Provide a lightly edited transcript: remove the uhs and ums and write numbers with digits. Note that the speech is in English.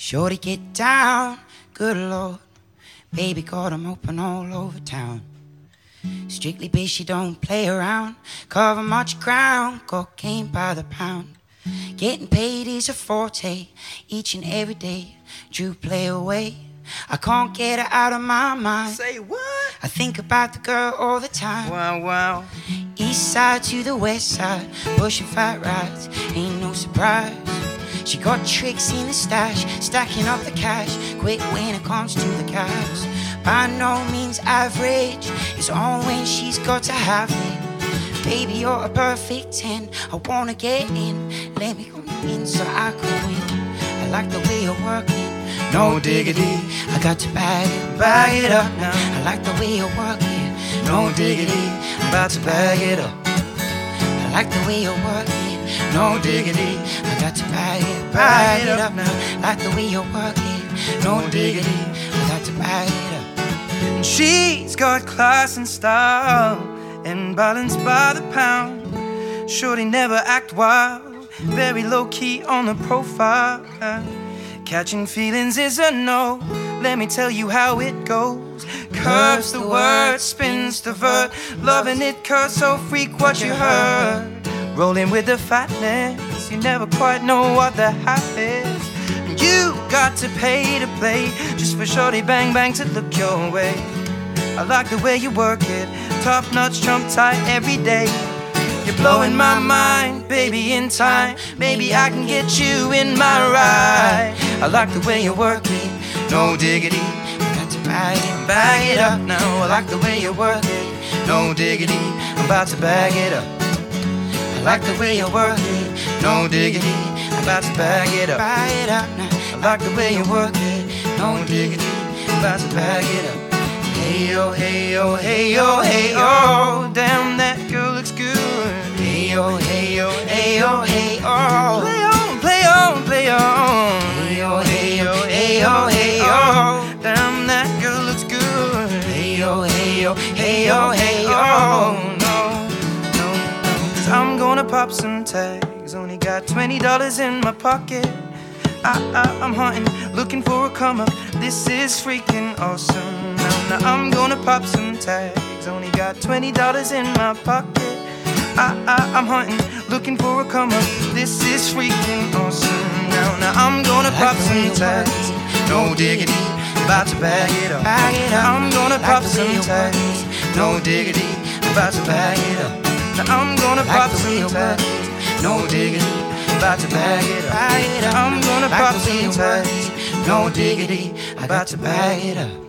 Shorty, get down, good Lord. Baby got 'em open all over town. Strictly bitch, she don't play around. Cover much ground, cocaine by the pound. Getting paid is a forte, each and every day. Drew play away, I can't get her out of my mind. Say what? I think about the girl all the time. Wow, wow. East side to the west side, pushing fat rides, ain't no surprise. She got tricks in the stash, stacking up the cash, quick when it comes to the cash. By no means average, it's on when she's got to have it. Baby, you're a perfect 10, I wanna get in. Let me come in so I can win. I like the way you're working, no diggity. I got to bag it up now. I like the way you're working, no diggity. I'm about to bag it up. I like the way you're working, no diggity. I got to bag it up now. Like the way you're working, no diggity. I got to bag it up. And she's got class and style, and balanced by the pound. Shorty never act wild, very low key on the profile. Catching feelings is a no, let me tell you how it goes. Curves the word, spins the verb, loving it cause so freak what you heard. Rolling with the fatness, you never quite know what the hype is. You got to pay to play, just for shorty bang bang to look your way. I like the way you work it, top notch, trump tight every day. You're blowing my mind, baby, in time. Maybe I can get you in my ride. I like the way you work it, no diggity. I got to bag it up now. I like the way you work it, no diggity. I'm about to bag it up. I like the way you work it, no diggity. I'm about to bag it up. Bag it up now. I like the way you work it, no diggity. I'm about to bag it up. Hey yo, hey yo, hey yo, hey yo. Damn, that girl looks good. Hey yo, hey yo, hey yo, hey yo. Play on, play on, play on. Hey yo, hey yo, hey yo, hey yo. Damn, that girl looks good. Hey yo, hey yo, hey yo, hey yo. No, no, no, 'cause I'm gonna pop some tags. Only got $20 in my pocket. I'm hunting, looking for a come up. This is freaking awesome. Now I'm gonna pop some tags. Only got $20 in my pocket. I'm hunting, looking for a come up. This is freaking awesome. Now I'm gonna pop some tags. No diggity, about to bag it up. I'm gonna pop some tags. No diggity, about to bag it up. Now I'm gonna pop some tags. No diggity, about to bag it up. I'm gonna pop some tags. No diggity, about to bag it up.